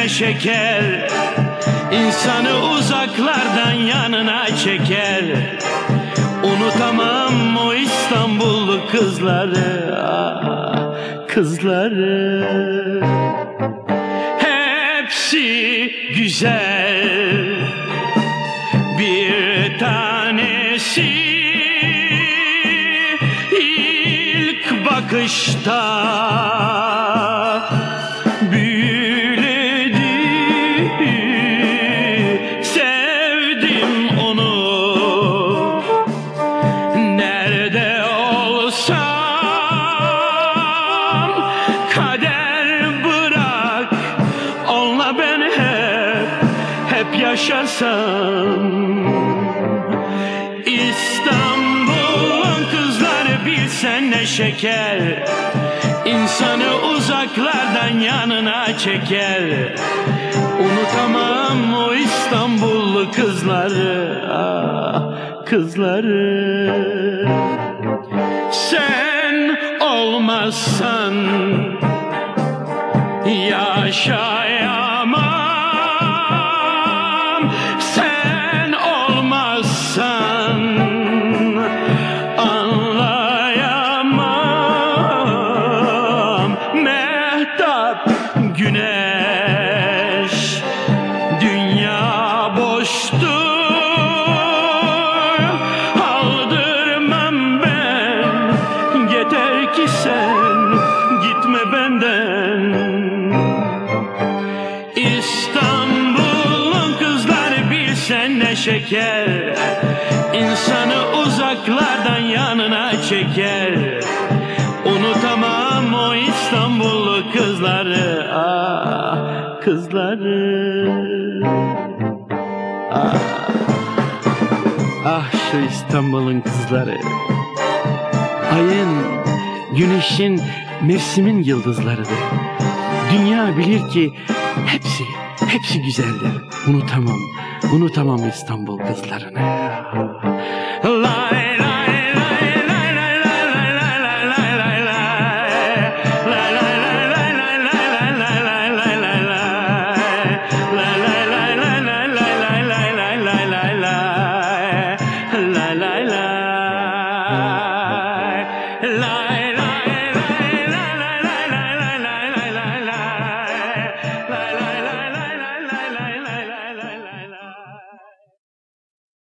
şeker, insanı uzaklardan yanına çeker. Unutamam o İstanbullu kızları, ah, kızları. Hepsi güzel, bir tanesi ilk bakışta büyüledi. Sevdim onu, nerede olsam kader bırak, onunla ben hep yaşasam. İstanbul'un kızları bilsen ne şeker, İnsanı uzaklardan yanına çeker. Unutamam o İstanbullu kızları, ah, kızları. Sen olmazsan yaşayamam, sen olmazsan anlayamam. Mehtap güneş, dünya boştur, aldırmam ben, yeter ki sen gitme benden. İstanbul'un kızları bilsen ne şeker, İnsanı uzaklardan yanına çeker. Unutamam o İstanbullu kızları, ah, kızları. Ah, ah şu İstanbul'un kızları. Ayın, güneşin, mevsimin yıldızlarıdır. Dünya bilir ki hepsi güzeldir. Unutamam İstanbul kızlarını. Lay lay lay lay lay lay lay lay lay lay lay lay lay lay lay lay lay lay lay lay.